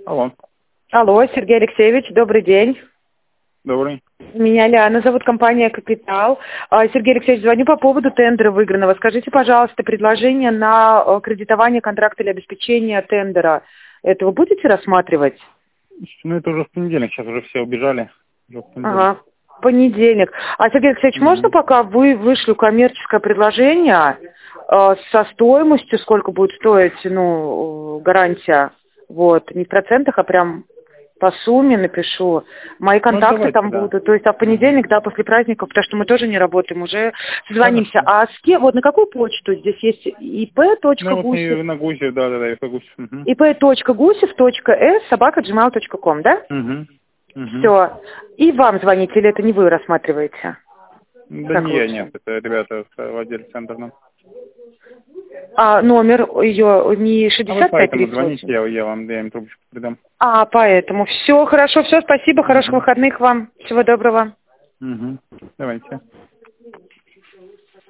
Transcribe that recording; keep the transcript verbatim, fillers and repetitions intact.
Алло. Алло, Сергей Алексеевич, добрый день. Добрый. Меня Лиана зовут, компания «Капитал». А, Сергей Алексеевич, звоню по поводу тендера выигранного. Скажите, пожалуйста, предложение на э, кредитование контракта или обеспечение тендера. Это вы будете рассматривать? Ну, это уже в понедельник, сейчас уже все убежали. Уже в понедельник. Ага, понедельник. А, Сергей Алексеевич, Мгм. можно пока вы вышлю коммерческое предложение э, со стоимостью, сколько будет стоить, ну, э, гарантия, вот, не в процентах, а прям по сумме напишу. Мои контакты давайте, там да. будут. То есть, а в понедельник, да, после праздников, потому что мы тоже не работаем, уже созвонимся. Хорошо. А с кем, вот на какую почту? Здесь есть Ну, вот и ип.гусев, на Гузе, да, да, да, и по Гузе. Угу. ип.гусев.с собака джимейл точка ком, да? Угу. Угу. Все. И вам звонить, или это не вы рассматриваете? Да Как не я, лучше? нет, это ребята в отделе центрном. А номер ее не А вы шестьдесят пять поэтому тридцать звоните, восемь? я, я вам я им трубочку придам. А, поэтому. Все, хорошо, все, спасибо, хороших Угу. выходных вам. Всего доброго. Угу. Давайте.